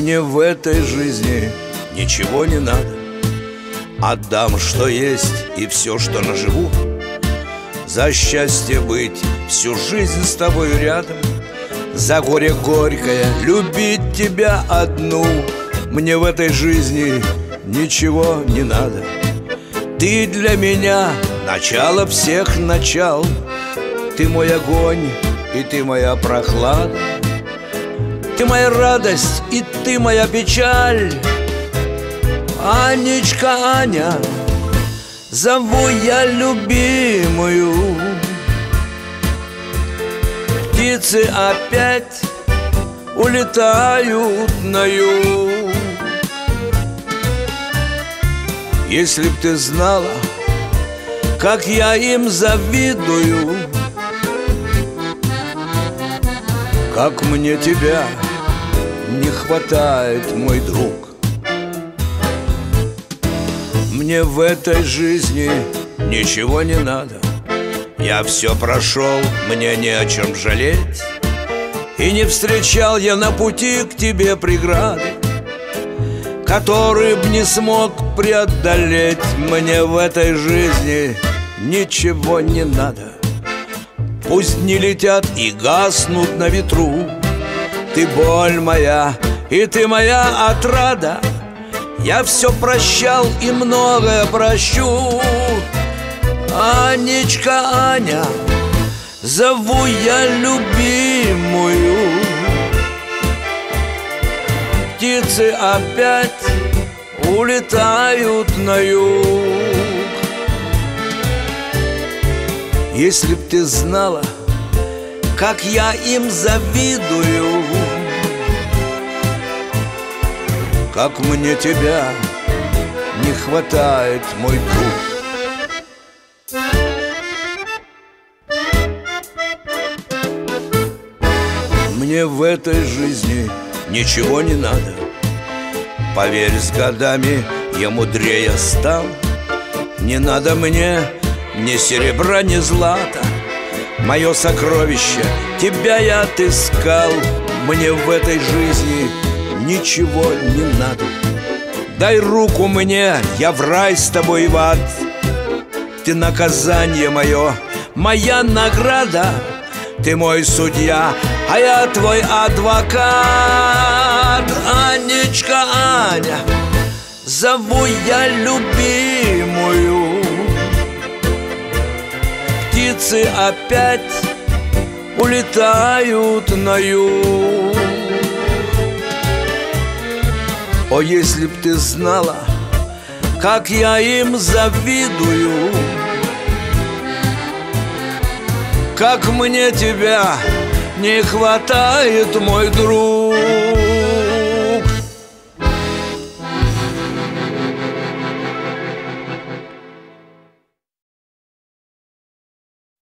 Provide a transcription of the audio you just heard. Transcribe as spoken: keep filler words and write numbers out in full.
Мне в этой жизни ничего не надо. Отдам, что есть, и все, что наживу. За счастье быть всю жизнь с тобой рядом, за горе горькое любить тебя одну. Мне в этой жизни ничего не надо. Ты для меня начало всех начал. Ты мой огонь, и ты моя прохлада. Ты моя радость, и ты моя печаль. Анечка, Аня, зову я любимую. Птицы опять улетают на юг. Если б ты знала, как я им завидую, как мне тебя не хватает, мой друг. Мне в этой жизни ничего не надо. Я все прошел, мне не о чем жалеть. И не встречал я на пути к тебе преграды, которые б не смог преодолеть. Мне в этой жизни ничего не надо. Пусть не летят и гаснут на ветру. Ты боль моя, и ты моя отрада. Я все прощал и многое прощу. Анечка, Аня, зову я любимую. Птицы опять улетают на юг. Если б ты знала, как я им завидую, как мне тебя не хватает, мой друг. Мне в этой жизни ничего не надо. Поверь, с годами я мудрее стал. Не надо мне ни серебра, ни злата. Мое сокровище тебя я отыскал. Мне в этой жизни ничего не надо. Дай руку мне, я в рай с тобой в ад. Ты наказание мое, моя награда. Ты мой судья, а я твой адвокат. Анечка, Аня, зову я любимую. Птицы опять улетают на юг. О, если б ты знала, как я им завидую, как мне тебя не хватает, мой друг.